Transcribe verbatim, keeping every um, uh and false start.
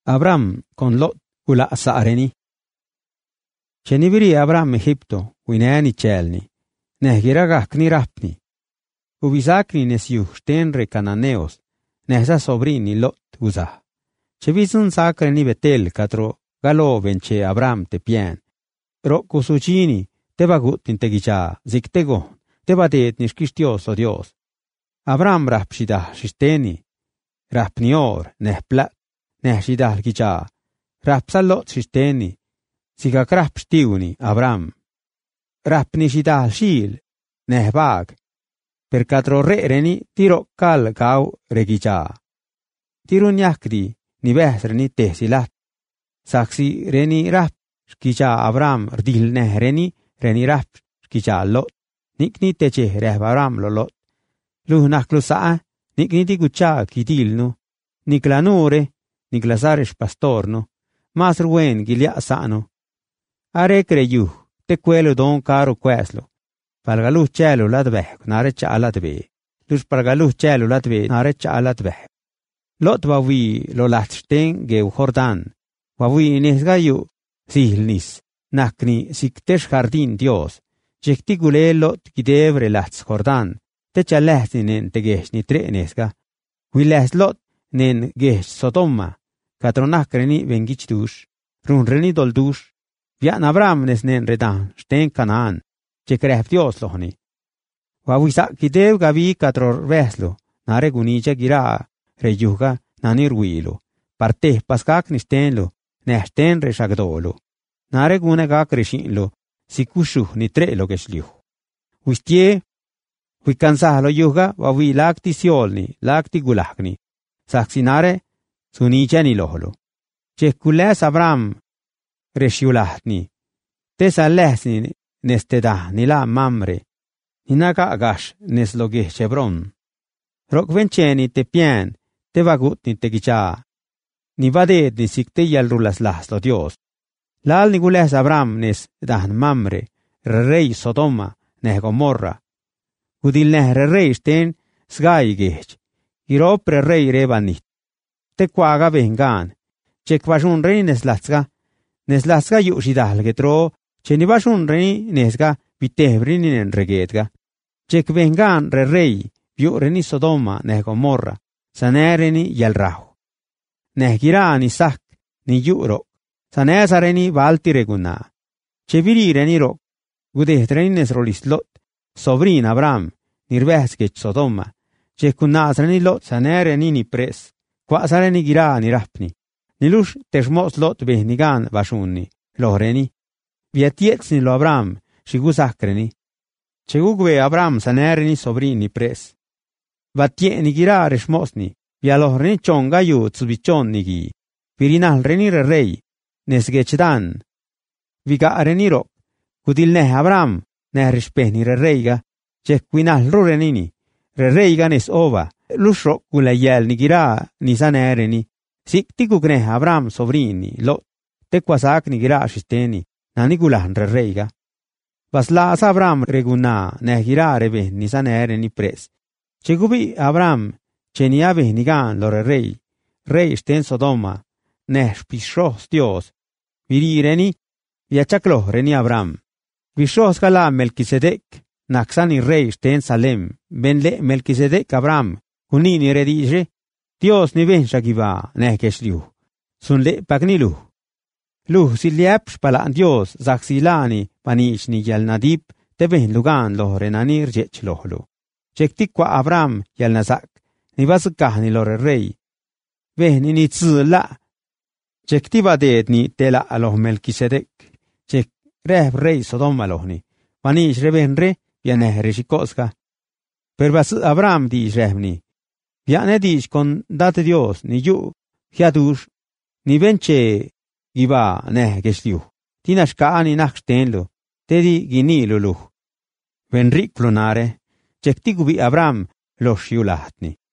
Abram con Lot ula sa'reni. Cenibiri Abram Egipto, wineni chelni, nehgiragakni rapni. Ubisakni nesyu shtenre cananeos, nehsa sobrini Lot uza. Cevisun sakreni Betel katro galo venche Abram te pien. Ro kusuchini te bagutin te gicha, ziktego, te badet nishkistioso Dios. Abram rapshida shisteni, rapnior, neh plat, neh shidal gicha, rapsalot shisteni, siga krapstiuni Abram. Rapni shidal shil, neh bag, per katro re-reni tiro kal gau regicha. Tirunjakdi ni behsreni tehsilat, saksi reni rap shkicha Abram rdil neh reni, reni rap shkicha Lot, nikni teche reh Abram lo Lot. Luh naklu saa, nikni di gucha kidilnu, niklanure, niklasaresh pastornu, mas ruen gilia sanu. Are creyu, te cuelo don caro queslo. Palgalu cielo ladbeh, nare cha ladbe. Lus palgalu cielo ladbe, nare cha ladbeh. Lot wawi lo latsten geu Jordan. Wawi nesgayu, silnis, nakni siktesh jardin Dios. Jektigule lot gidebre lats Jordan. Te chalehti nen te gesh ni tre nesga. Wiles Lot nen gesh Sodoma. Katronakreni vengich dush. Runreni doldush. Vian Abram nes nen redan, sten Canaan. Chekref Dios lohni. Wawisak gidev gavi katror veslo. Nare gunicha gira reyuga nanir wilo. Parte paskak ni stenlo. Nehten reshagdolo. Nare gune gak reshinlo. Sikushu ni tre lo geshliu. Wistie Wikansahlo yuga wawi lakti siolni, lakti gulakni. Saksinare sunichani lohlo. Chekules Abram reshiulahtni. Tesa lesni nesteda nila mamre. Ninaka agash nesloge chebron. Rokvencheni te pien, te vagutni te gicha. Ni vadet ni sikte yalrulas laslo Dios. Lal nigules Abram nes dan mamre, rey Sodoma, ne Gomorra. Udil nehre rey sten sgai gech. Iropre rey rebanit. Te quaga vengan. Chek vashun rey neslatzga. Neslatzga yushidal getro. Cheni vashun rey nesga vitebrini nen regetga. Chek vengan re rey. Viureni Sodoma ne Gomorra. Sanereni yalrahu. Nehgirani sak ni yurok. Sanesareni valti reguna. Chevirireni rok. Gudetreni nesrolislot. Sobrin Abram, nirveskech Sodoma, chekunazreni Lot sanereni ni pres, quasareni gira ni rapni, nilush teshmos Lot behnigan vashunni, loreni, vietiexni lo Abram, shigusakreni, chegugve Abram sanereni sobrin ni pres, vatieni gira reshmosni, vialoreni chonga yu tsubichon nigi, virinalreni re rey, nesgechdan, vigareni rok, kudilneh Abram, ne rispehni re reiga, chequinal rurenini, re reiga nes ova, lusro kula yel ni gira ni sanereni, sikti kugne Abram sobrini, Lot, te quasak ni gira shisteni, nani gulan re reiga. Vaslas Abram reguna, ne gira rebe ni sanereni pres. Chegubi Abram, cheniave ni gan lo re rei, rei sten Sodoma, ne spishros Dios, virireni, viachaklo reni Abram. Vishos kala Melquisedec, naxani rey sten Salem, benle Melquisedec Abram, kunini redije, Dios ni ven shagiva, nekeshliu, sunle pagnilu. Luh siliapsh pala Dios, zaksilani, panish ni yal nadib, te ven lugan lo renanir jech lohlo. Chektikwa Abram yal nazak, ni vasukah ni lore rey. Ven ni tzla. Chektiba deed ni tela aloh Melquisedec, chek Reh rey Sodoma lohni. Panish rebenre, vianeh reshikoska. Per vas Abram dish rehni. Viane dish con date Dios ni yu, hiadush, ni venche giva neh geshliu. Tinash kaani nakstenlo, tedi gini luluh. Venrik plonare, chektigubi Abram lo shiulahtni.